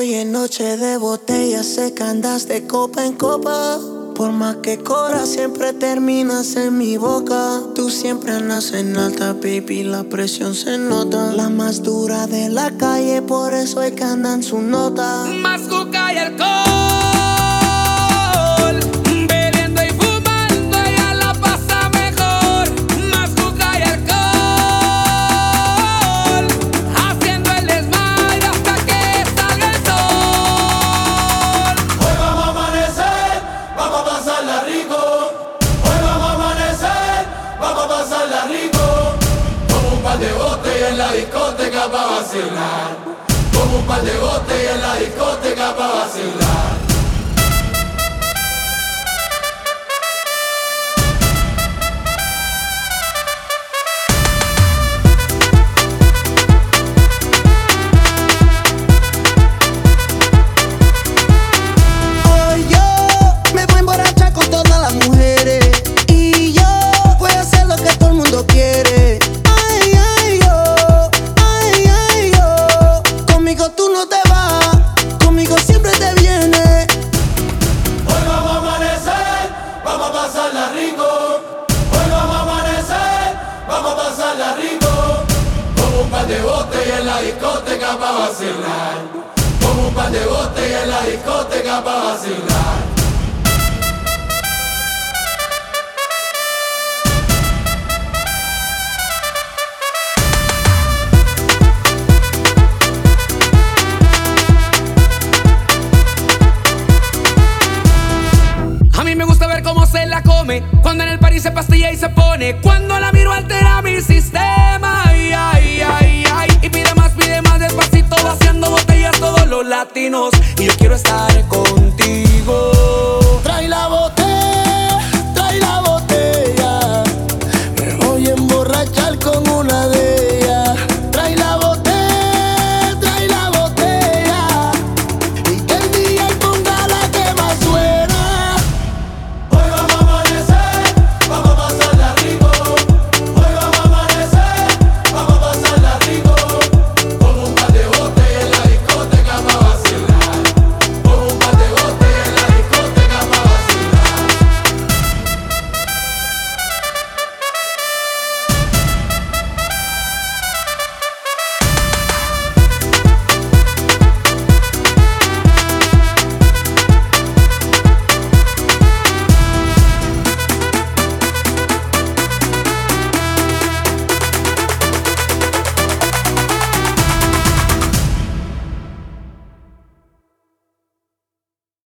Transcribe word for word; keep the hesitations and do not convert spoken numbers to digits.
Hoy en noche de botella sé que andas de copa en copa. Por más que corras siempre terminas en mi boca. Tú siempre andas en alta, baby, la presión se nota. La más dura de la calle, por eso es que anda en su nota. Más coca y alcohol, bebiendo y fumando ella la pasa mejor. Más coca y alcohol, haciendo el desmadre hasta que salga el sol. Hoy vamos a amanecer, vamos a pasarla rico. Hoy vamos a amanecer, vamos a pasarla rico. Como un par de botellas en la discoteca pa' vacilar. Como un par de botellas en la discoteca pa' vacilar. Hoy yo me voy a emborrachar con todas las mujeres. Y yo voy a hacer lo que todo el mundo quiere. Ay, ay, yo, ay, ay, yo. Conmigo tú no te vas, conmigo siempre te vienes. Hoy vamos a amanecer, vamos a pasarla rico. Hoy vamos a amanecer, vamos a pasarla rico. Como un par de botellas en la discoteca pa' vacilar. Como un par de botellas en la discoteca pa' vacilar. A mí me gusta ver cómo se la come, cuando en el party se pastilla y se pone. Cuando la miro altera mi sistema, ay, ay, ay, ay. Y pide más, pide más despacito, vaciando botellas todos los latinos. Y yo quiero estar contigo.